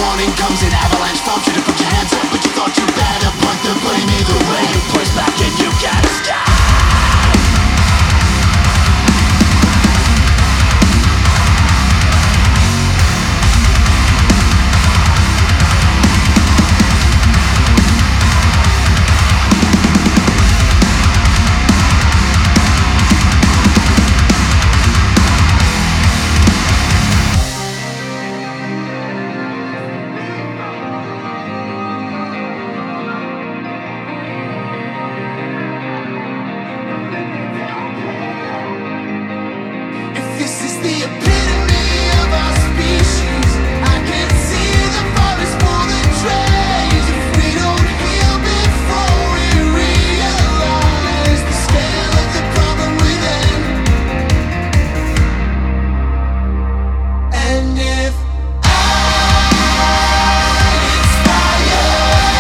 morning comes an avalanche, prompts you to put your hands up, but you thought you better put the blame either way. You push back and you gotta stop. This is the epitome of our species. I can see the forest for the trees. If we don't heal before we realize the scale of the problem within, and if I inspire,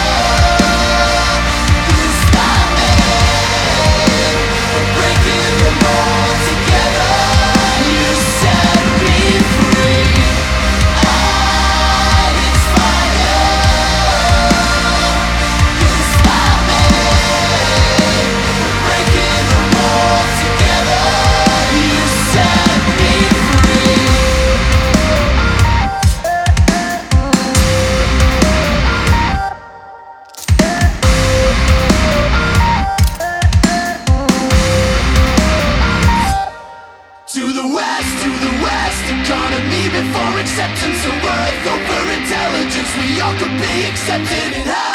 you stop me from breaking the mold together. You set me free. I inspire. You stop me from breaking the mold together. You set me free. To the west, economy before acceptance of worth over intelligence. We all could be accepted in high.